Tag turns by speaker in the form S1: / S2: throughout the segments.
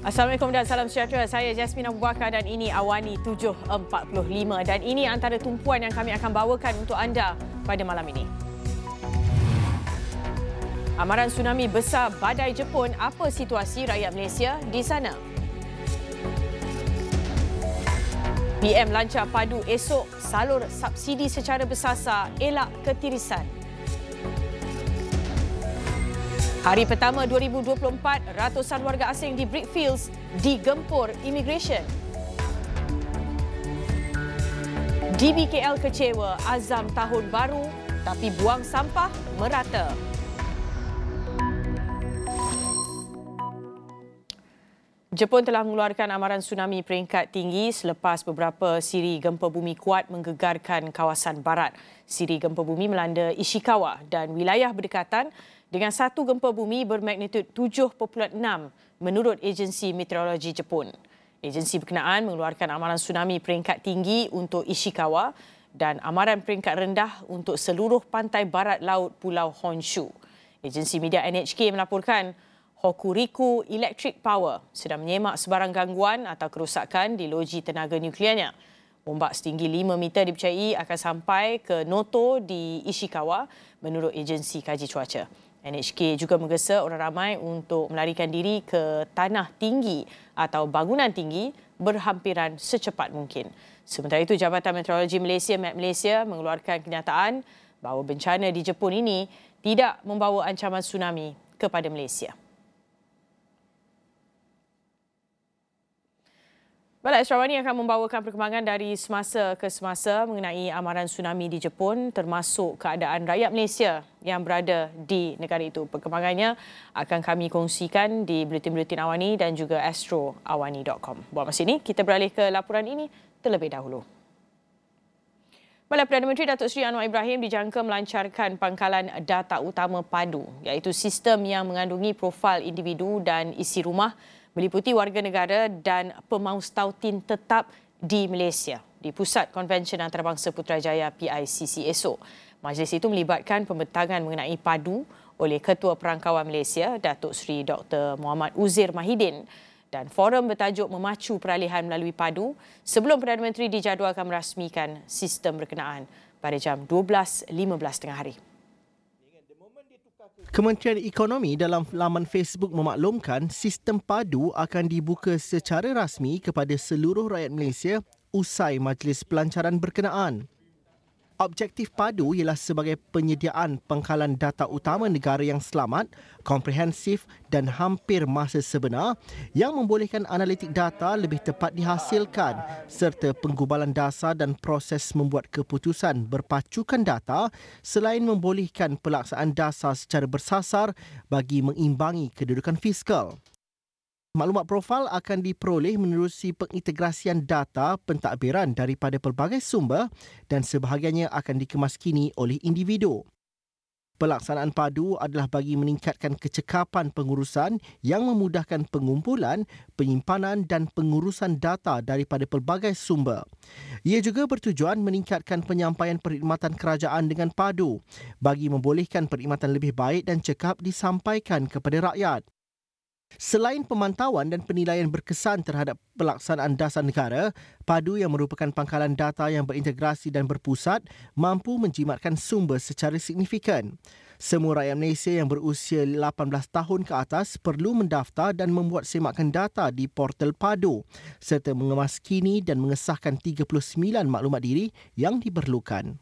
S1: Assalamualaikum dan salam sejahtera. Saya Jasmine Abu Bakar dan ini Awani 7.45 dan ini antara tumpuan yang kami akan bawakan untuk anda pada malam ini. Amaran tsunami besar badai Jepun, apa situasi rakyat Malaysia di sana? PM lancar padu esok, salur subsidi secara bersasar, elak ketirisan. Hari pertama 2024, ratusan warga asing di Brickfields digempur imigresen. DBKL kecewa azam tahun baru tapi buang sampah merata. Jepun telah mengeluarkan amaran tsunami peringkat tinggi selepas beberapa siri gempa bumi kuat menggegarkan kawasan barat. Siri gempa bumi melanda Ishikawa dan wilayah berdekatan dengan satu gempa bumi bermagnitud 7.6 menurut Agensi Meteorologi Jepun. Agensi berkenaan mengeluarkan amaran tsunami peringkat tinggi untuk Ishikawa dan amaran peringkat rendah untuk seluruh pantai barat laut Pulau Honshu. Agensi media NHK melaporkan Hokuriku Electric Power sedang menyemak sebarang gangguan atau kerosakan di loji tenaga nuklearnya. Ombak setinggi 5 meter dipercayai akan sampai ke Noto di Ishikawa menurut Agensi Kaji Cuaca. NHK juga menggesa orang ramai untuk melarikan diri ke tanah tinggi atau bangunan tinggi berhampiran secepat mungkin. Sementara itu, Jabatan Meteorologi Malaysia (Met Malaysia) mengeluarkan kenyataan bahawa bencana di Jepun ini tidak membawa ancaman tsunami kepada Malaysia. Baiklah, Esrawani akan membawakan perkembangan dari semasa ke semasa mengenai amaran tsunami di Jepun termasuk keadaan rakyat Malaysia yang berada di negara itu. Perkembangannya akan kami kongsikan di Buletin-Buletin Awani dan juga astroawani.com. Buat masa ini, kita beralih ke laporan ini terlebih dahulu. Baiklah, Perdana Menteri Datuk Seri Anwar Ibrahim dijangka melancarkan pangkalan data utama padu iaitu sistem yang mengandungi profil individu dan isi rumah meliputi warga negara dan pemaus tautin tetap di Malaysia di Pusat Konvensyen Antarabangsa Putrajaya PICC esok. Majlis itu melibatkan pembentangan mengenai padu oleh Ketua Perangkawan Malaysia Datuk Seri Dr. Muhammad Uzir Mahidin dan forum bertajuk Memacu Peralihan Melalui Padu sebelum Perdana Menteri dijadualkan merasmikan sistem berkenaan pada jam 12.15 tengah hari.
S2: Kementerian Ekonomi dalam laman Facebook memaklumkan sistem padu akan dibuka secara rasmi kepada seluruh rakyat Malaysia usai majlis pelancaran berkenaan. Objektif padu ialah sebagai penyediaan pangkalan data utama negara yang selamat, komprehensif dan hampir masa sebenar yang membolehkan analitik data lebih tepat dihasilkan serta penggubalan dasar dan proses membuat keputusan berpacukan data selain membolehkan pelaksanaan dasar secara bersasar bagi mengimbangi kedudukan fiskal. Maklumat profil akan diperoleh menerusi pengintegrasian data pentadbiran daripada pelbagai sumber dan sebahagiannya akan dikemaskini oleh individu. Pelaksanaan padu adalah bagi meningkatkan kecekapan pengurusan yang memudahkan pengumpulan, penyimpanan dan pengurusan data daripada pelbagai sumber. Ia juga bertujuan meningkatkan penyampaian perkhidmatan kerajaan dengan padu bagi membolehkan perkhidmatan lebih baik dan cekap disampaikan kepada rakyat. Selain pemantauan dan penilaian berkesan terhadap pelaksanaan dasar negara, padu yang merupakan pangkalan data yang berintegrasi dan berpusat mampu menjimatkan sumber secara signifikan. Semua rakyat Malaysia yang berusia 18 tahun ke atas perlu mendaftar dan membuat semakan data di portal padu serta mengemaskini dan mengesahkan 39 maklumat diri yang diperlukan.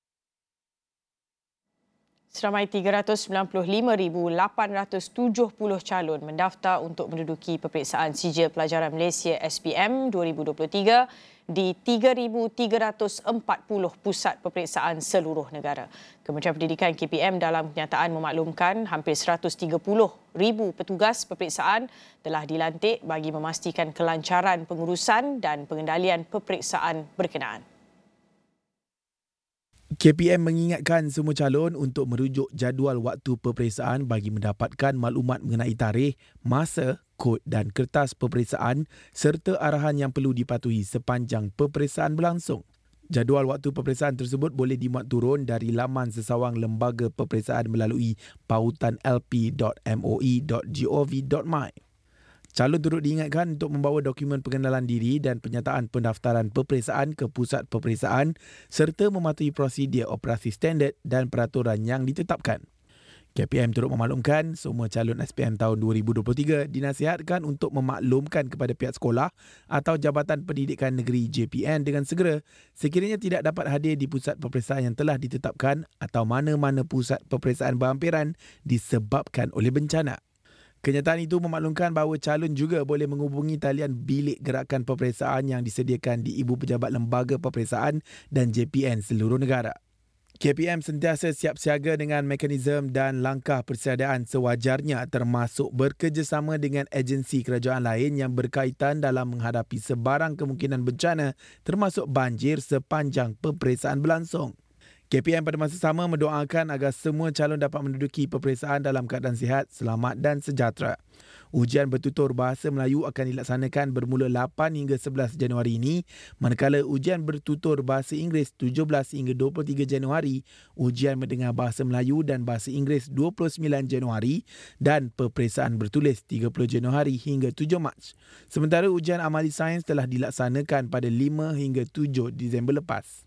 S1: Seramai 395,870 calon mendaftar untuk menduduki peperiksaan sijil pelajaran Malaysia SPM 2023 di 3,340 pusat peperiksaan seluruh negara. Kementerian Pendidikan KPM dalam kenyataan memaklumkan hampir 130,000 petugas peperiksaan telah dilantik bagi memastikan kelancaran pengurusan dan pengendalian peperiksaan berkenaan.
S3: KPM mengingatkan semua calon untuk merujuk jadual waktu peperiksaan bagi mendapatkan maklumat mengenai tarikh, masa, kod dan kertas peperiksaan serta arahan yang perlu dipatuhi sepanjang peperiksaan berlangsung. Jadual waktu peperiksaan tersebut boleh dimuat turun dari laman sesawang lembaga peperiksaan melalui pautan lp.moi.gov.my. Calon turut diingatkan untuk membawa dokumen pengenalan diri dan penyataan pendaftaran peperiksaan ke pusat peperiksaan serta mematuhi prosedur operasi standard dan peraturan yang ditetapkan. KPM turut memaklumkan semua calon SPM tahun 2023 dinasihatkan untuk memaklumkan kepada pihak sekolah atau Jabatan Pendidikan Negeri JPN dengan segera sekiranya tidak dapat hadir di pusat peperiksaan yang telah ditetapkan atau mana-mana pusat peperiksaan berhampiran disebabkan oleh bencana. Kenyataan itu memaklumkan bahawa calon juga boleh menghubungi talian bilik gerakan peperiksaan yang disediakan di Ibu Pejabat Lembaga Peperiksaan dan JPN seluruh negara. KPM sentiasa siap siaga dengan mekanisme dan langkah persediaan sewajarnya termasuk bekerjasama dengan agensi kerajaan lain yang berkaitan dalam menghadapi sebarang kemungkinan bencana termasuk banjir sepanjang peperiksaan berlangsung. KPM pada masa sama mendoakan agar semua calon dapat menduduki peperiksaan dalam keadaan sihat, selamat dan sejahtera. Ujian bertutur Bahasa Melayu akan dilaksanakan bermula 8 hingga 11 Januari ini, manakala ujian bertutur Bahasa Inggeris 17 hingga 23 Januari, ujian mendengar Bahasa Melayu dan Bahasa Inggeris 29 Januari dan peperiksaan bertulis 30 Januari hingga 7 Mac. Sementara ujian amali sains telah dilaksanakan pada 5 hingga 7 Disember lepas.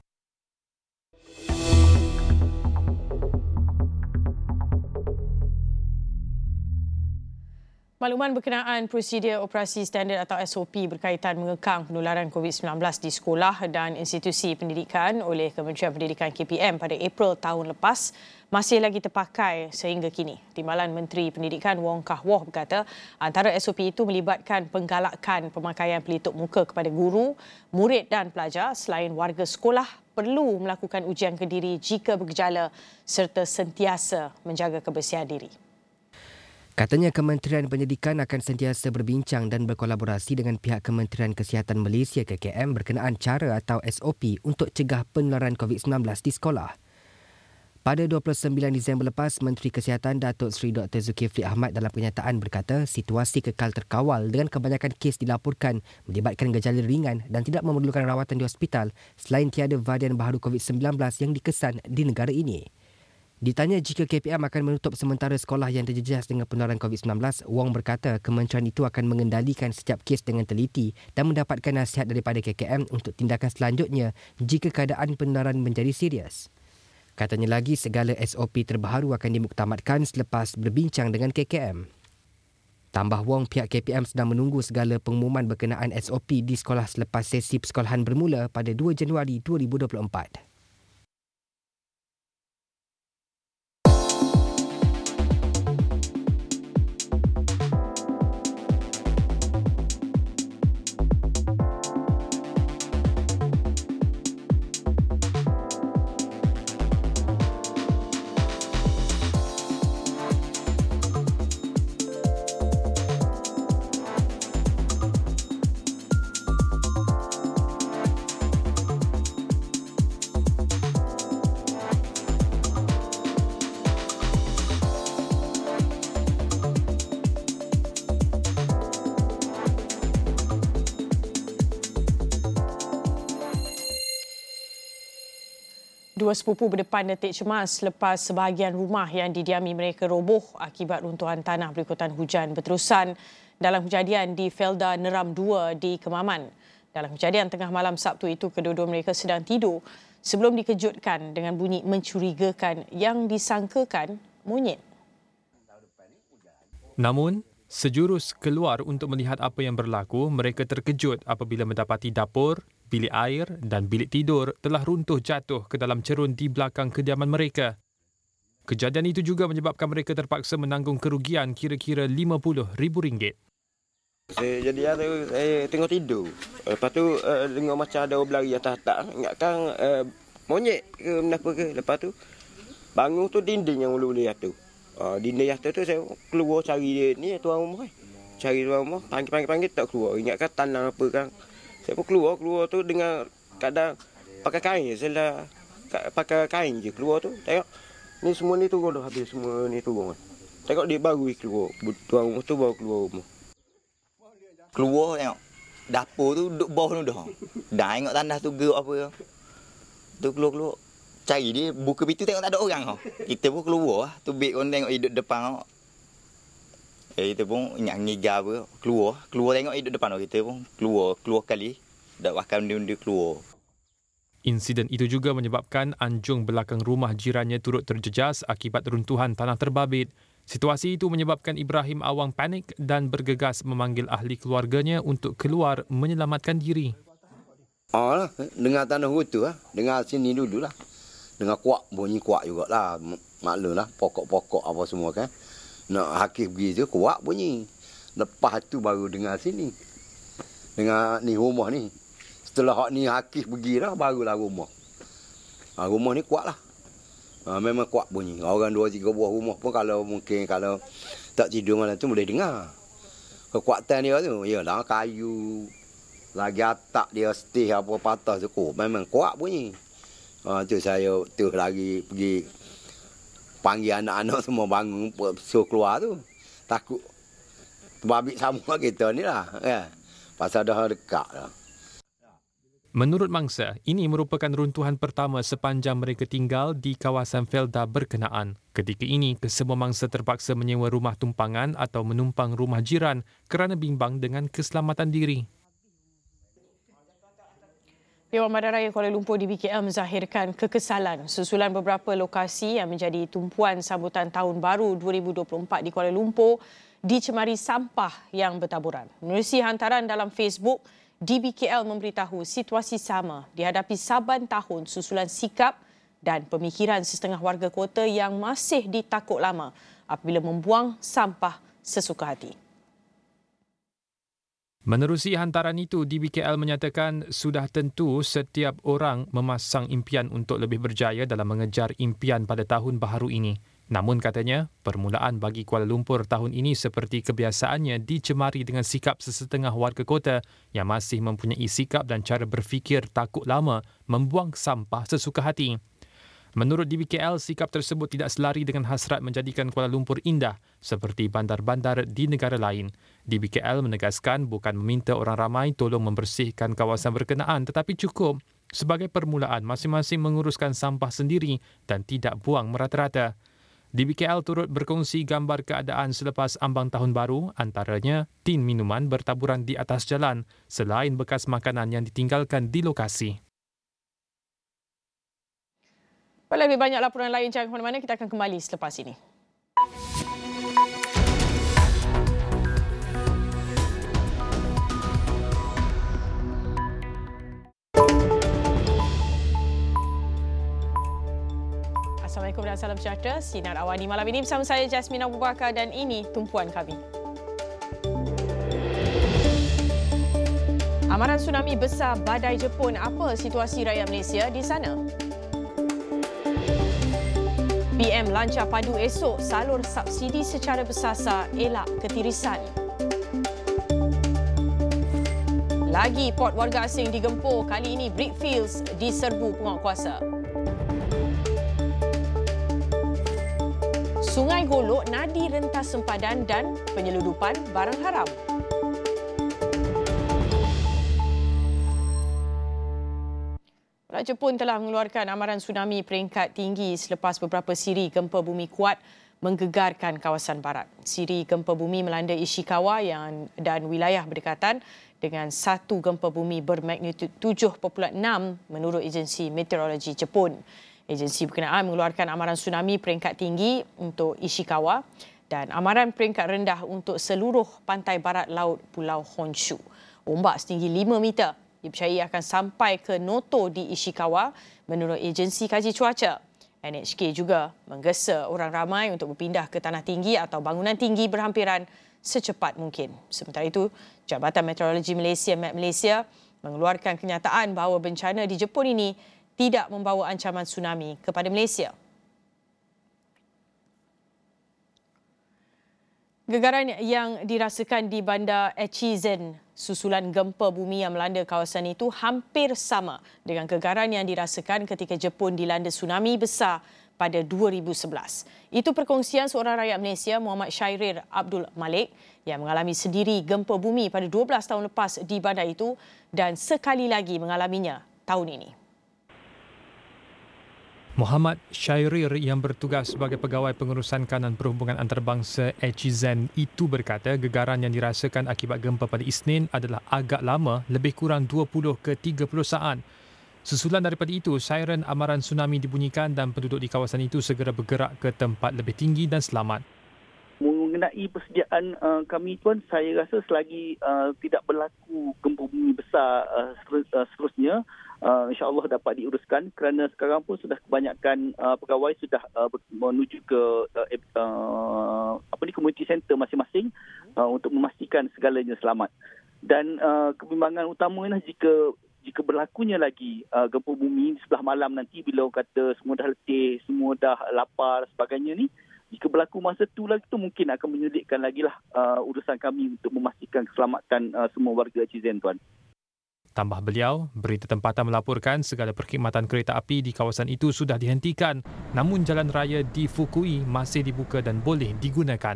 S1: Makluman berkenaan prosedur operasi standard atau SOP berkaitan mengekang penularan COVID-19 di sekolah dan institusi pendidikan oleh Kementerian Pendidikan KPM pada April tahun lepas masih lagi terpakai sehingga kini. Timbalan Menteri Pendidikan Wong Kah Woh berkata antara SOP itu melibatkan penggalakan pemakaian pelitup muka kepada guru, murid dan pelajar selain warga sekolah perlu melakukan ujian kediri jika bergejala serta sentiasa menjaga kebersihan diri.
S4: Katanya Kementerian Pendidikan akan sentiasa berbincang dan berkolaborasi dengan pihak Kementerian Kesihatan Malaysia KKM berkenaan cara atau SOP untuk cegah penularan COVID-19 di sekolah. Pada 29 Disember lepas, Menteri Kesihatan Datuk Seri Dr. Zulkifli Ahmad dalam kenyataan berkata situasi kekal terkawal dengan kebanyakan kes dilaporkan melibatkan gejala ringan dan tidak memerlukan rawatan di hospital selain tiada varian baharu COVID-19 yang dikesan di negara ini. Ditanya jika KPM akan menutup sementara sekolah yang terjejas dengan penularan COVID-19, Wong berkata kementerian itu akan mengendalikan setiap kes dengan teliti dan mendapatkan nasihat daripada KKM untuk tindakan selanjutnya jika keadaan penularan menjadi serius. Katanya lagi segala SOP terbaru akan dimuktamadkan selepas berbincang dengan KKM. Tambah Wong, pihak KPM sedang menunggu segala pengumuman berkenaan SOP di sekolah selepas sesi persekolahan bermula pada 2 Januari 2024.
S1: Dua sepupu berdepan detik cemas selepas sebahagian rumah yang didiami mereka roboh akibat runtuhan tanah berikutan hujan berterusan dalam kejadian di Felda Neram 2 di Kemaman. Dalam kejadian tengah malam Sabtu itu, kedua-dua mereka sedang tidur sebelum dikejutkan dengan bunyi mencurigakan yang disangkakan monyet.
S5: Namun, sejurus keluar untuk melihat apa yang berlaku, mereka terkejut apabila mendapati dapur, bilik air dan bilik tidur telah runtuh jatuh ke dalam cerun di belakang kediaman mereka. Kejadian itu juga menyebabkan mereka terpaksa menanggung kerugian kira-kira RM50,000.
S6: Jadi saya tengok tidur. Lepas tu dengar macam ada orang berlari atas tak. Ingatkan monyet ke kenapa ke. Lepas tu bangun tu dinding yang mula-mula jatuh. Dinding jatuh tu saya keluar cari dia ni tuan rumah. Cari tuan rumah, panggil tak keluar. Ingatkan tanah apa kan. Saya pun keluar tu dengan kadang pakai kain. Saya dah pakai kain je keluar tu. Tengok ni semua ni turun dah habis, semua ni turun. Tengok dia baru keluar. Tuan rumah tu baru keluar rumah.
S7: Keluar tengok dapur tu duduk bawah tu dah. Dah tengok tanah tu geruk apa. Tu keluar. Cari dia buka pintu tengok tak ada orang. Kita pun keluar. Tu beg orang tengok hidup depan. Kita pun ingat ngigar apa, keluar tengok hidup depan kita pun keluar kali dak bahkan dia keluar.
S5: Insiden itu juga menyebabkan anjung belakang rumah jirannya turut terjejas akibat runtuhan tanah terbabit. Situasi itu menyebabkan Ibrahim Awang panik dan bergegas memanggil ahli keluarganya untuk keluar menyelamatkan diri.
S8: Dengar tanah runtuh, dengar sini dululah. Dengar kuak, bunyi kuak jugalah. Maklumlah pokok-pokok apa semua kan. Nak Hakif pergi tu kuat bunyi. Lepas tu baru dengar sini. Dengar ni rumah ni. Setelah hak ni Hakif pergi dah barulah rumah. Rumah ni kuat lah. Memang kuat bunyi. Orang 2-3 buah rumah pun kalau tak tidur malam tu boleh dengar. Kekuatan dia tu ialah kayu. Lagi atap dia stih apa patah tu memang kuat bunyi. Tu saya tu lagi pergi panggil anak-anak semua bangun suruh keluar tu. Takut terbabit sama kita ni lah. Pasal dah dekat dah.
S5: Menurut mangsa, ini merupakan runtuhan pertama sepanjang mereka tinggal di kawasan Felda berkenaan. Ketika ini, kesemua mangsa terpaksa menyewa rumah tumpangan atau menumpang rumah jiran kerana bimbang dengan keselamatan diri.
S1: Dewan Bandaraya Kuala Lumpur di BKL menzahirkan kekesalan susulan beberapa lokasi yang menjadi tumpuan sambutan Tahun Baru 2024 di Kuala Lumpur dicemari sampah yang bertaburan. Menerusi hantaran dalam Facebook, DBKL memberitahu situasi sama dihadapi saban tahun susulan sikap dan pemikiran setengah warga kota yang masih ditakut lama apabila membuang sampah sesuka hati.
S5: Menerusi hantaran itu, DBKL menyatakan sudah tentu setiap orang memasang impian untuk lebih berjaya dalam mengejar impian pada tahun baharu ini. Namun katanya, permulaan bagi Kuala Lumpur tahun ini seperti kebiasaannya dicemari dengan sikap sesetengah warga kota yang masih mempunyai sikap dan cara berfikir takut lama membuang sampah sesuka hati. Menurut DBKL, sikap tersebut tidak selari dengan hasrat menjadikan Kuala Lumpur indah seperti bandar-bandar di negara lain. DBKL menegaskan bukan meminta orang ramai tolong membersihkan kawasan berkenaan tetapi cukup sebagai permulaan masing-masing menguruskan sampah sendiri dan tidak buang merata-rata. DBKL turut berkongsi gambar keadaan selepas ambang tahun baru, antaranya tin minuman bertaburan di atas jalan selain bekas makanan yang ditinggalkan di lokasi.
S1: Pada lebih banyak laporan lain, jangan ke mana-mana, kita akan kembali selepas ini. Assalamualaikum dan salam sejahtera. Sinar Awani malam ini bersama saya Jasmine Abu Bakar dan ini tumpuan kami. Amaran tsunami besar badai Jepun, apa situasi rakyat Malaysia di sana? PM lancar padu esok, salur subsidi secara bersasar, elak ketirisan. Lagi port warga asing digempur, kali ini Brickfields diserbu penguatkuasa. Sungai Golok nadi rentas sempadan dan penyeludupan barang haram. Jepun telah mengeluarkan amaran tsunami peringkat tinggi selepas beberapa siri gempa bumi kuat menggegarkan kawasan barat. Siri gempa bumi melanda Ishikawa dan wilayah berdekatan dengan satu gempa bumi bermagnitud 7.6 menurut agensi meteorologi Jepun. Agensi berkenaan mengeluarkan amaran tsunami peringkat tinggi untuk Ishikawa dan amaran peringkat rendah untuk seluruh pantai barat laut Pulau Honshu. Ombak setinggi 5 meter dipercayai akan sampai ke Noto di Ishikawa menurut agensi kaji cuaca. NHK juga menggesa orang ramai untuk berpindah ke tanah tinggi atau bangunan tinggi berhampiran secepat mungkin. Sementara itu, Jabatan Meteorologi Malaysia (MET Malaysia) mengeluarkan kenyataan bahawa bencana di Jepun ini tidak membawa ancaman tsunami kepada Malaysia. Gegaran yang dirasakan di bandar Echizen susulan gempa bumi yang melanda kawasan itu hampir sama dengan gegaran yang dirasakan ketika Jepun dilanda tsunami besar pada 2011. Itu perkongsian seorang rakyat Malaysia, Muhammad Syairir Abdul Malik, yang mengalami sendiri gempa bumi pada 12 tahun lepas di bandar itu dan sekali lagi mengalaminya tahun ini.
S5: Muhammad Syairir yang bertugas sebagai pegawai pengurusan kanan perhubungan antarabangsa HZN itu berkata gegaran yang dirasakan akibat gempa pada Isnin adalah agak lama, lebih kurang 20 ke 30 saat. Susulan daripada itu, siren amaran tsunami dibunyikan dan penduduk di kawasan itu segera bergerak ke tempat lebih tinggi dan selamat.
S9: Mengenai persediaan kami tuan, saya rasa selagi tidak berlaku gempa bumi besar seterusnya, insya-Allah dapat diuruskan kerana sekarang pun sudah kebanyakan pegawai sudah menuju ke community center masing-masing untuk memastikan segalanya selamat. Dan kebimbangan utamanya jika berlakunya lagi gempa bumi di sebelah malam nanti bila kata semua dah letih, semua dah lapar sebagainya ni, jika berlaku masa tu lagi tu mungkin akan menyulitkan lagi lah urusan kami untuk memastikan keselamatan semua warga HZN tuan.
S5: Tambah beliau, berita tempatan melaporkan segala perkhidmatan kereta api di kawasan itu sudah dihentikan, namun jalan raya di Fukui masih dibuka dan boleh digunakan.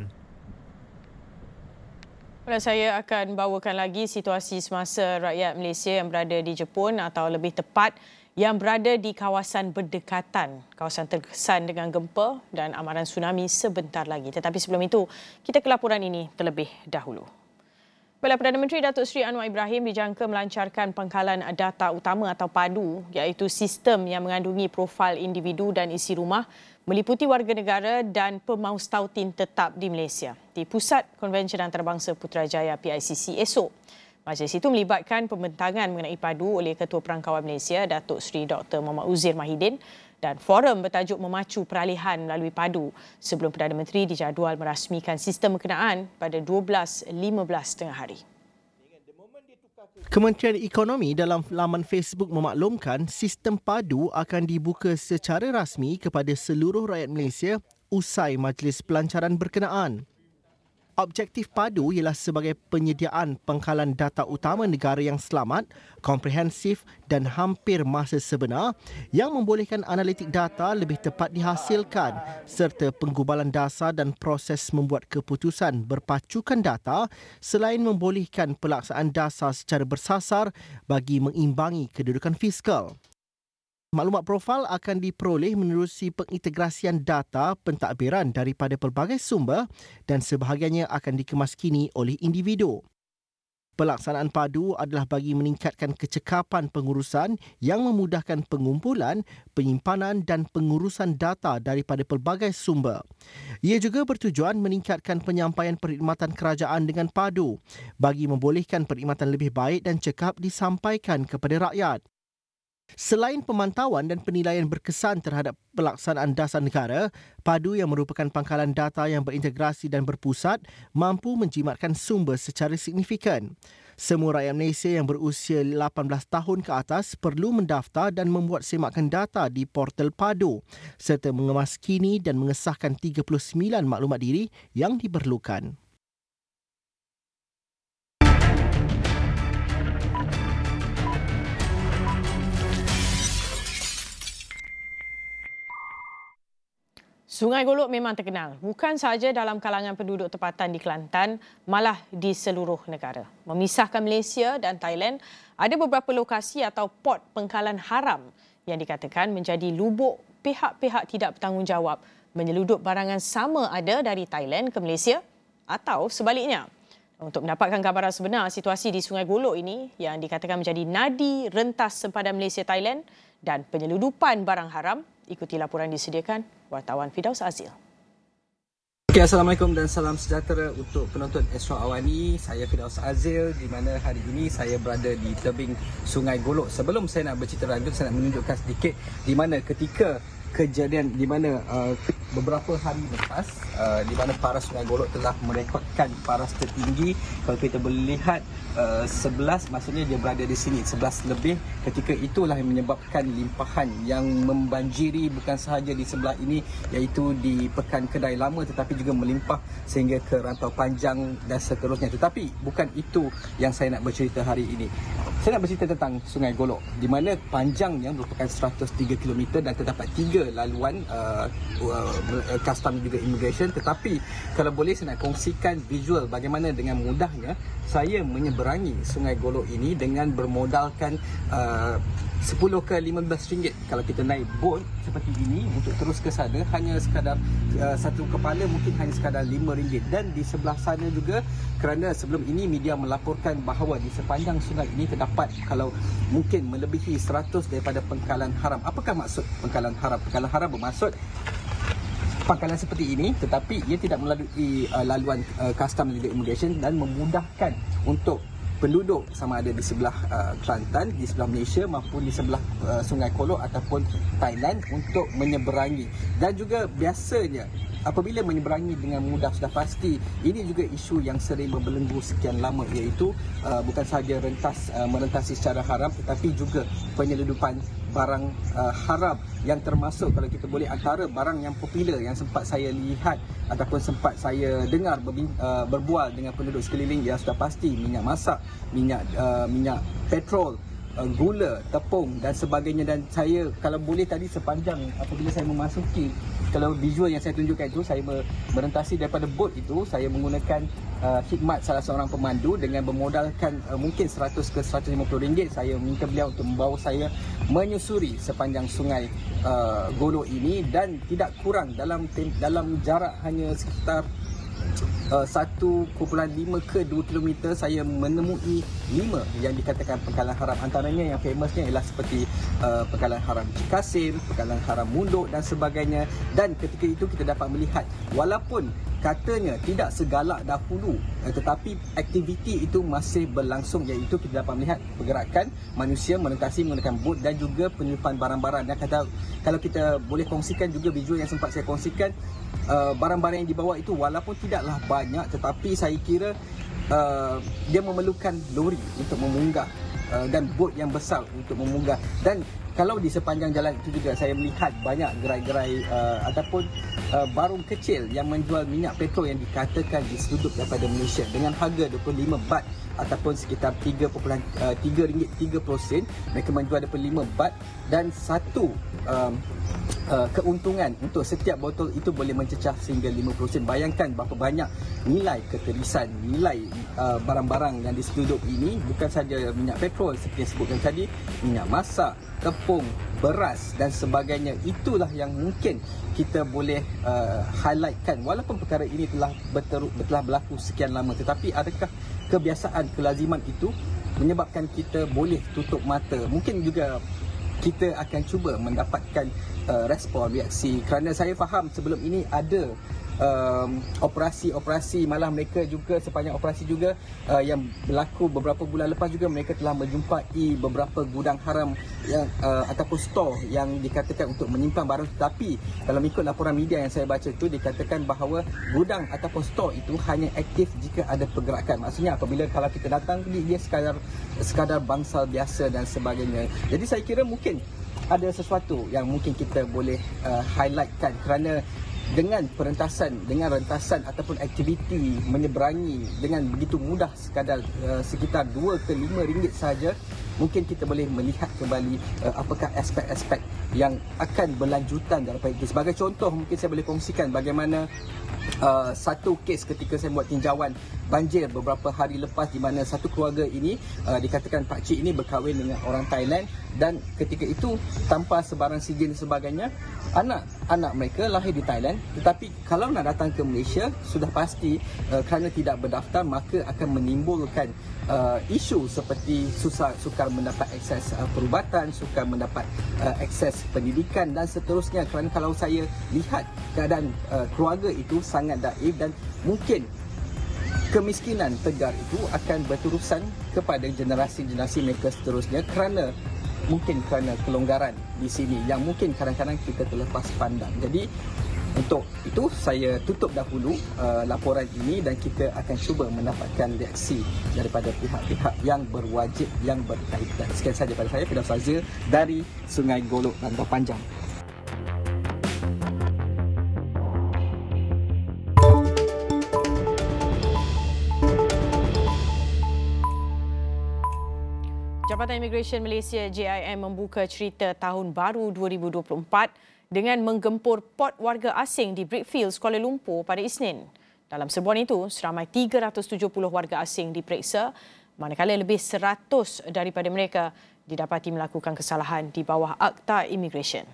S1: Saya akan bawakan lagi situasi semasa rakyat Malaysia yang berada di Jepun atau lebih tepat yang berada di kawasan berdekatan, kawasan terkesan dengan gempa dan amaran tsunami sebentar lagi. Tetapi sebelum itu, kita ke laporan ini terlebih dahulu. Perdana Menteri Datuk Seri Anwar Ibrahim dijangka melancarkan pangkalan data utama atau PADU, iaitu sistem yang mengandungi profil individu dan isi rumah meliputi warga negara dan pemaus tautin tetap di Malaysia di Pusat Konvensyen Antarabangsa Putrajaya PICC esok. Majlis itu melibatkan pembentangan mengenai PADU oleh Ketua Perangkawan Malaysia Datuk Seri Dr. Muhammad Uzir Mahidin dan forum bertajuk memacu peralihan melalui PADU sebelum Perdana Menteri dijadual merasmikan sistem berkenaan pada 12.15 tengah hari.
S2: Kementerian Ekonomi dalam laman Facebook memaklumkan sistem PADU akan dibuka secara rasmi kepada seluruh rakyat Malaysia usai majlis pelancaran berkenaan. Objektif PADU ialah sebagai penyediaan pangkalan data utama negara yang selamat, komprehensif dan hampir masa sebenar yang membolehkan analitik data lebih tepat dihasilkan serta penggubalan dasar dan proses membuat keputusan berpacukan data selain membolehkan pelaksanaan dasar secara bersasar bagi mengimbangi kedudukan fiskal. Maklumat profil akan diperoleh menerusi pengintegrasian data pentadbiran daripada pelbagai sumber dan sebahagiannya akan dikemaskini oleh individu. Pelaksanaan PADU adalah bagi meningkatkan kecekapan pengurusan yang memudahkan pengumpulan, penyimpanan dan pengurusan data daripada pelbagai sumber. Ia juga bertujuan meningkatkan penyampaian perkhidmatan kerajaan dengan PADU bagi membolehkan perkhidmatan lebih baik dan cekap disampaikan kepada rakyat. Selain pemantauan dan penilaian berkesan terhadap pelaksanaan dasar negara, PADU yang merupakan pangkalan data yang berintegrasi dan berpusat mampu menjimatkan sumber secara signifikan. Semua rakyat Malaysia yang berusia 18 tahun ke atas perlu mendaftar dan membuat semakan data di portal PADU serta mengemaskini dan mengesahkan 39 maklumat diri yang diperlukan.
S1: Sungai Golok memang terkenal, bukan sahaja dalam kalangan penduduk tempatan di Kelantan, malah di seluruh negara. Memisahkan Malaysia dan Thailand, ada beberapa lokasi atau port pengkalan haram yang dikatakan menjadi lubuk pihak-pihak tidak bertanggungjawab menyeludup barangan sama ada dari Thailand ke Malaysia atau sebaliknya. Untuk mendapatkan gambaran sebenar situasi di Sungai Golok ini yang dikatakan menjadi nadi rentas sempadan Malaysia-Thailand dan penyeludupan barang haram, ikuti laporan disediakan wartawan Firdaus Azil.
S10: Okay, Assalamualaikum dan salam sejahtera untuk penonton Astro Awani. Saya Firdaus Azil di mana hari ini saya berada di tebing Sungai Golok. Sebelum saya nak bercerita lanjut, saya nak menunjukkan sedikit di mana ketika kejadian di mana beberapa hari lepas di mana paras Sungai Golok telah merekodkan paras tertinggi. Kalau kita boleh lihat 11, maksudnya dia berada di sini 11 lebih. Ketika itulah yang menyebabkan limpahan yang membanjiri bukan sahaja di sebelah ini iaitu di Pekan Kedai Lama tetapi juga melimpah sehingga ke Rantau Panjang dan seterusnya. Tetapi bukan itu yang saya nak bercerita hari ini. Saya nak bercerita tentang Sungai Golok di mana panjangnya merupakan 103 km dan terdapat 3 laluan custom juga immigration. Tetapi kalau boleh saya nak kongsikan visual bagaimana dengan mudahnya saya menyeberangi Sungai Golok ini dengan bermodalkan 10 ke 15 ringgit. Kalau kita naik bot seperti ini untuk terus ke sana hanya sekadar satu kepala mungkin hanya sekadar 5 ringgit. Dan di sebelah sana juga, kerana sebelum ini media melaporkan bahawa di sepanjang sungai ini terdapat kalau mungkin melebihi 100 daripada pangkalan haram. Apakah maksud pangkalan haram? Pangkalan haram bermaksud pangkalan seperti ini tetapi ia tidak melalui laluan custom legal immigration dan memudahkan untuk penduduk sama ada di sebelah Kelantan, di sebelah Malaysia maupun di sebelah Sungai Golok ataupun Thailand untuk menyeberangi. Dan juga biasanya apabila menyeberangi dengan mudah sudah pasti ini juga isu yang sering berbelenggu sekian lama, iaitu bukan sahaja merentasi secara haram tetapi juga penyelundupan barang haram yang termasuk kalau kita boleh antara barang yang popular yang sempat saya lihat ataupun sempat saya dengar berbual dengan penduduk sekeliling yang sudah pasti minyak masak, minyak petrol, gula, tepung dan sebagainya. Dan saya kalau boleh tadi sepanjang apabila saya memasuki, kalau visual yang saya tunjukkan itu, saya merentasi daripada bot itu, saya menggunakan khidmat salah seorang pemandu dengan bermodalkan mungkin 100 ke 150 ringgit. Saya minta beliau untuk membawa saya menyusuri sepanjang Sungai Golok ini dan tidak kurang dalam jarak hanya sekitar 1.5 ke 2 km saya menemui 5 yang dikatakan pangkalan haram. Antaranya yang famousnya ialah seperti pangkalan haram Cikasim, pangkalan haram Munduk dan sebagainya. Dan ketika itu kita dapat melihat walaupun katanya tidak segalak dahulu tetapi aktiviti itu masih berlangsung, iaitu kita dapat melihat pergerakan manusia merentasi menggunakan bot dan juga penyelundupan barang-barang. Dan kalau kita boleh kongsikan juga visual yang sempat saya kongsikan, barang-barang yang dibawa itu walaupun tidaklah banyak tetapi saya kira dia memerlukan lori untuk memunggah dan bot yang besar untuk memunggah. Dan kalau di sepanjang jalan itu juga saya melihat banyak gerai-gerai ataupun barung kecil yang menjual minyak petrol yang dikatakan diselundup daripada Malaysia dengan harga 25 baht ataupun sekitar 3.3 ringgit 30 sen. Mereka menjual 25 baht dan satu keuntungan untuk setiap botol itu boleh mencecah sehingga 50 sen. Bayangkan berapa banyak nilai keterisan, nilai barang-barang yang diselundup ini, bukan saja minyak petrol seperti yang sebutkan tadi, minyak masak, tepung, beras dan sebagainya. Itulah yang mungkin kita boleh highlightkan. Walaupun perkara ini telah berlaku sekian lama, tetapi adakah kebiasaan, kelaziman itu menyebabkan kita boleh tutup mata? Mungkin juga kita akan cuba mendapatkan respon, reaksi, kerana saya faham sebelum ini ada operasi malah mereka juga sepanjang operasi juga yang berlaku beberapa bulan lepas juga mereka telah menjumpai beberapa gudang haram yang ataupun store yang dikatakan untuk menyimpan barang. Tetapi kalau mengikut laporan media yang saya baca itu dikatakan bahawa gudang ataupun store itu hanya aktif jika ada pergerakan. Maksudnya apabila kalau kita datang dia sekadar bangsal biasa dan sebagainya. Jadi saya kira mungkin ada sesuatu yang mungkin kita boleh highlightkan, kerana dengan rentasan ataupun aktiviti menyeberangi dengan begitu mudah sekitar 2 ke 5 ringgit saja, mungkin kita boleh melihat kembali apakah aspek-aspek yang akan berlanjutan daripada itu. Sebagai contoh, mungkin saya boleh kongsikan bagaimana satu kes ketika saya buat tinjauan banjir beberapa hari lepas, di mana satu keluarga ini dikatakan pakcik ini berkahwin dengan orang Thailand, dan ketika itu tanpa sebarang sijil dan sebagainya, anak mereka lahir di Thailand, tetapi kalau nak datang ke Malaysia sudah pasti kerana tidak berdaftar maka akan menimbulkan isu seperti sukar mendapat akses perubatan, sukar mendapat akses pendidikan dan seterusnya. Kerana kalau saya lihat keadaan keluarga itu sangat daif dan mungkin kemiskinan tegar itu akan berterusan kepada generasi-generasi mereka seterusnya, kerana kelonggaran di sini yang mungkin kadang-kadang kita terlepas pandang. Jadi untuk itu saya tutup dahulu laporan ini dan kita akan cuba mendapatkan reaksi daripada pihak-pihak yang berwajib yang berkaitan. Sekian sahaja pada saya, Firdaus Azil dari Sungai Golok, Rantau Panjang.
S1: Jabatan Imigresen Malaysia JIM membuka cerita tahun baru 2024 dengan menggempur port warga asing di Brickfields, Kuala Lumpur pada Isnin. Dalam serbuan itu, seramai 370 warga asing diperiksa, manakala lebih 100 daripada mereka didapati melakukan kesalahan di bawah Akta Imigresen.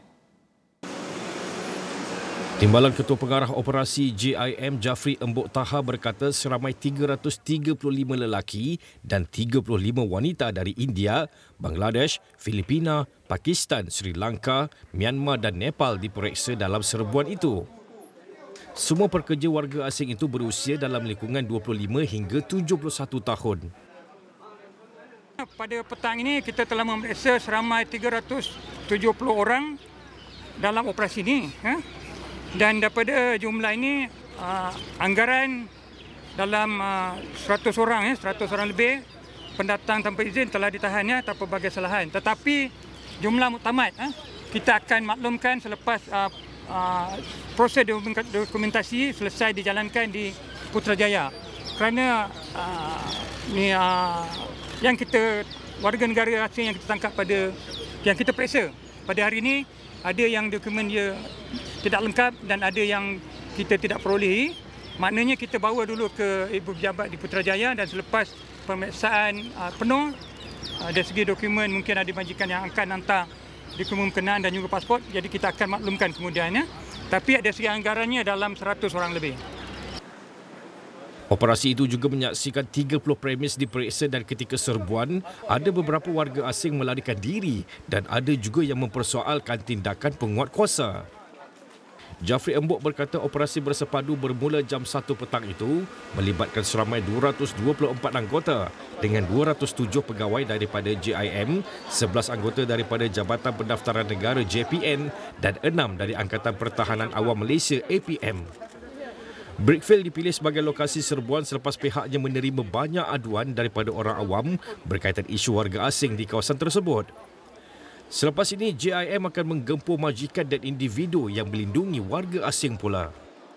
S11: Timbalan Ketua Pengarah Operasi JIM Jafri Embok Taha berkata seramai 335 lelaki dan 35 wanita dari India, Bangladesh, Filipina, Pakistan, Sri Lanka, Myanmar dan Nepal diperiksa dalam serbuan itu. Semua pekerja warga asing itu berusia dalam lingkungan 25 hingga 71 tahun.
S12: Pada petang ini kita telah memeriksa seramai 370 orang dalam operasi ini. Dan daripada jumlah ini, anggaran dalam 100 orang lebih pendatang tanpa izin telah ditahan tanpa berbagai kesalahan. Tetapi jumlah muktamad kita akan maklumkan selepas proses dokumentasi selesai dijalankan di Putrajaya. Kerana yang kita warga negara asing yang kita tangkap yang kita periksa pada hari ini, ada yang dokumen dia tidak lengkap dan ada yang kita tidak perolehi. Maknanya kita bawa dulu ke Ibu Pejabat di Putrajaya dan selepas pemeriksaan penuh dari segi dokumen mungkin ada majikan yang akan hantar dokumen berkenaan dan juga pasport. Jadi kita akan maklumkan kemudiannya. Tapi ada segi anggarannya dalam 100 orang lebih.
S11: Operasi itu juga menyaksikan 30 premis diperiksa dan ketika serbuan, ada beberapa warga asing melarikan diri dan ada juga yang mempersoalkan tindakan penguat kuasa. Jafri Embok berkata operasi bersepadu bermula jam 1 petang itu melibatkan seramai 224 anggota dengan 207 pegawai daripada JIM, 11 anggota daripada Jabatan Pendaftaran Negara JPN dan 6 dari Angkatan Pertahanan Awam Malaysia APM. Brickfield dipilih sebagai lokasi serbuan selepas pihaknya menerima banyak aduan daripada orang awam berkaitan isu warga asing di kawasan tersebut. Selepas ini, JIM akan menggempur majikan dan individu yang melindungi warga asing pula.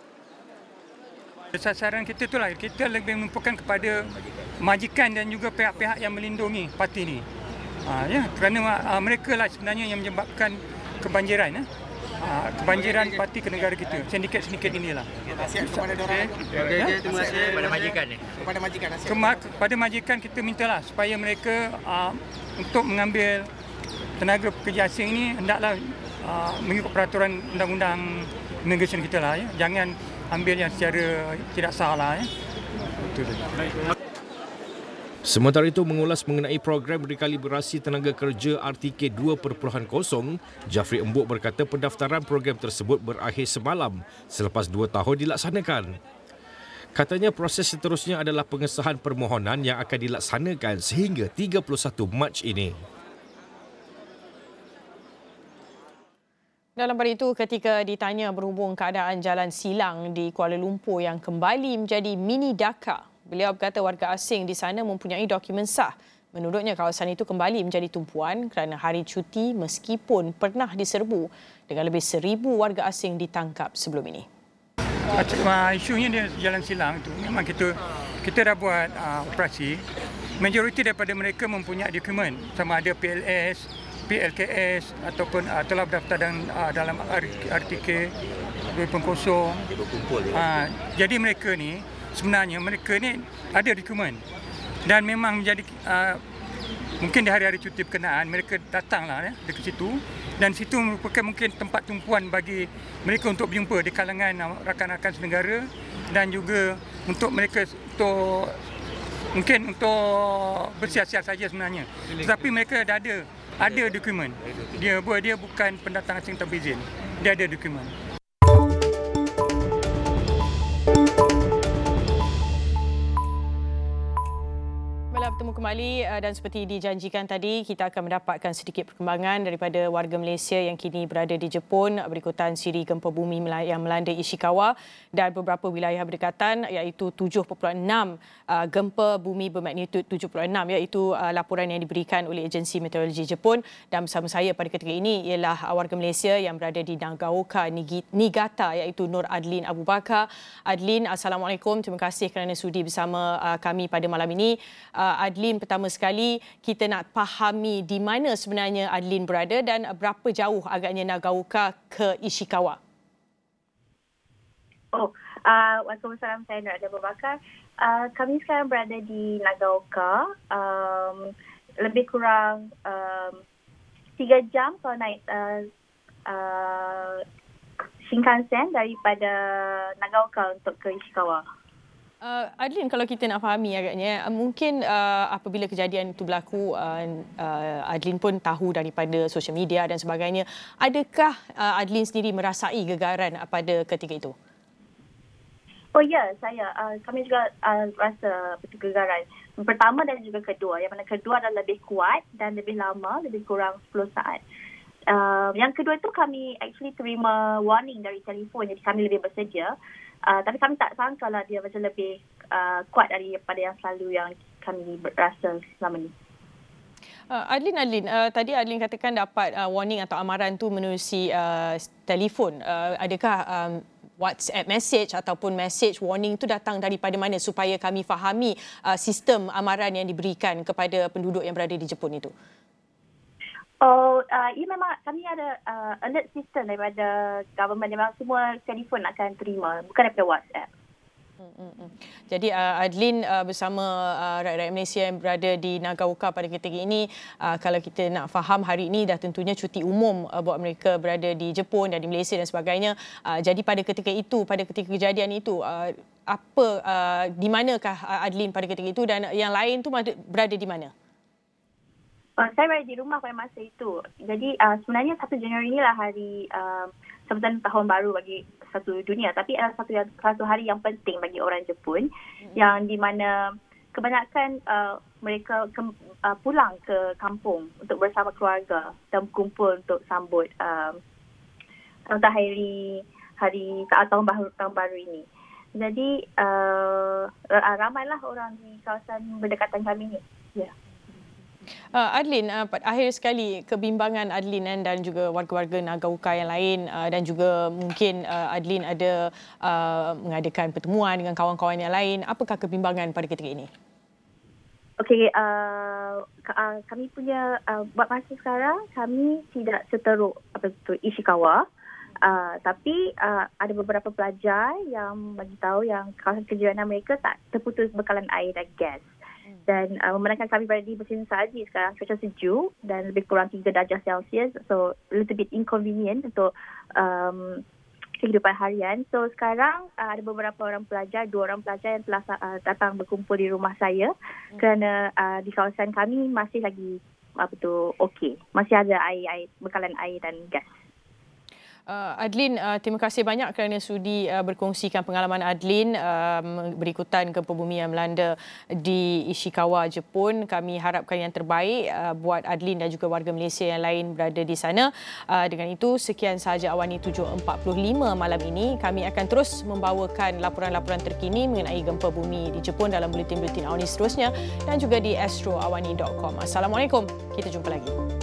S12: Sasaran kita itulah, kita lebih menumpukan kepada majikan dan juga pihak-pihak yang melindungi parti ini. Kerana mereka lah sebenarnya yang menyebabkan kebanjiran. Kebanjiran parti ke negara kita. Sindiket-sindiket inilah.
S13: Terima kasih kepada majikan ni.
S12: Kepada majikan kita mintalah supaya mereka untuk mengambil tenaga pekerja asing ini hendaklah mengikut peraturan undang-undang imigresen kita lah. Jangan ambil yang secara tidak sah lah. Itu saja.
S11: Sementara itu, mengulas mengenai program rekalibrasi tenaga kerja RTK 2.0, Jafri Embok berkata pendaftaran program tersebut berakhir semalam selepas 2 tahun dilaksanakan. Katanya proses seterusnya adalah pengesahan permohonan yang akan dilaksanakan sehingga 31 Mac ini.
S1: Dalam pada itu, ketika ditanya berhubung keadaan jalan silang di Kuala Lumpur yang kembali menjadi mini Dhaka, beliau berkata warga asing di sana mempunyai dokumen sah. Menurutnya, kawasan itu kembali menjadi tumpuan kerana hari cuti meskipun pernah diserbu dengan lebih 1,000 warga asing ditangkap sebelum ini.
S12: Isunya dia jalan silang itu memang kita dah buat operasi. Majoriti daripada mereka mempunyai dokumen sama ada PLS, PLKS ataupun telah berdaftar dalam RTK 2.0. Jadi mereka ni sebenarnya ada dokumen dan memang menjadi mungkin di hari-hari cuti berkenaan mereka datanglah dekat situ dan situ merupakan mungkin tempat tumpuan bagi mereka untuk berjumpa di kalangan rakan-rakan senegara dan juga untuk mereka mungkin untuk bersiar-siar saja sebenarnya. Tetapi mereka dah ada dokumen. Dia bukan pendatang asing tanpa izin. Dia ada dokumen.
S1: Bertemu kembali dan seperti dijanjikan tadi, kita akan mendapatkan sedikit perkembangan daripada warga Malaysia yang kini berada di Jepun berikutan siri gempa bumi yang melanda Ishikawa dan beberapa wilayah berdekatan, iaitu 7.6 gempa bumi bermagnitud 7.6, iaitu laporan yang diberikan oleh Agensi Meteorologi Jepun. Dan bersama saya pada ketika ini ialah warga Malaysia yang berada di Nagaoka, Niigata, iaitu Nur Adlin Abu Bakar. Adlin, Assalamualaikum. Terima kasih kerana sudi bersama kami pada malam ini. Adeline, pertama sekali kita nak fahami di mana sebenarnya Adeline berada dan berapa jauh agaknya Nagaoka ke Ishikawa.
S14: Waalaikumsalam, saya Nur Abu Bakar. Kami sekarang berada di Nagaoka. Lebih kurang 3 jam kalau naik Shinkansen daripada Nagaoka untuk ke Ishikawa.
S1: Adeline, kalau kita nak fahami agaknya, mungkin apabila kejadian itu berlaku, Adeline pun tahu daripada sosial media dan sebagainya. Adakah Adeline sendiri merasai gegaran pada ketika itu?
S14: Oh ya, saya. Kami juga rasa betul gegaran. Pertama dan juga kedua. Yang mana kedua adalah lebih kuat dan lebih lama, lebih kurang 10 saat. Yang kedua itu kami actually terima warning dari telefon, jadi kami lebih bersedia. Tapi kami tak sangka lah dia macam lebih kuat daripada yang selalu yang kami rasa selama ni.
S1: Adeline, tadi Adeline katakan dapat warning atau amaran tu menerusi telefon. Adakah WhatsApp message ataupun message warning tu datang daripada mana supaya kami fahami sistem amaran yang diberikan kepada penduduk yang berada di Jepun itu?
S14: Ya memang kami ada alert system daripada government. Memang semua telefon akan terima, bukan daripada WhatsApp.
S1: Jadi Adeline bersama rakyat Malaysia yang berada di Nagaoka pada ketika ini, kalau kita nak faham hari ini dah tentunya cuti umum buat mereka berada di Jepun dan di Malaysia dan sebagainya. Jadi pada ketika itu, pada ketika kejadian itu, di manakah Adeline pada ketika itu dan yang lain tu berada di mana?
S14: Saya berada di rumah pada masa itu. Jadi sebenarnya 1 Januari inilah hari sambutan tahun baru bagi satu dunia. Tapi adalah satu hari yang penting bagi orang Jepun, yang di mana kebanyakan mereka pulang ke kampung untuk bersama keluarga dan berkumpul untuk sambut hari saat tahun baru ini. Jadi ramailah orang di kawasan berdekatan kami ni. Ya.
S1: Adeline, akhir sekali kebimbangan Adeline dan juga warga-warga Nagaoka yang lain dan juga mungkin Adeline ada mengadakan pertemuan dengan kawan-kawan yang lain. Apakah kebimbangan pada ketika ini?
S14: Okey, kami punya buat masa sekarang kami tidak seteruk Ishikawa. Tapi ada beberapa pelajar yang bagi tahu yang kawasan kejiwanan mereka tak terputus bekalan air dan gas. Dan memandangkan kami berada di musim salji sekarang, cuaca sejuk dan lebih kurang 3 darjah Celsius, so a little bit inconvenient untuk kehidupan harian. So sekarang ada beberapa orang pelajar, 2 orang pelajar yang telah datang berkumpul di rumah saya kerana di kawasan kami masih lagi okey, masih ada air, bekalan air dan gas.
S1: Adeline, terima kasih banyak kerana sudi berkongsikan pengalaman Adeline berikutan gempa bumi yang melanda di Ishikawa, Jepun. Kami harapkan yang terbaik buat Adeline dan juga warga Malaysia yang lain berada di sana. Dengan itu, sekian sahaja Awani 7.45 malam ini. Kami akan terus membawakan laporan-laporan terkini mengenai gempa bumi di Jepun dalam buletin-buletin Awani seterusnya dan juga di astroawani.com. Assalamualaikum, kita jumpa lagi.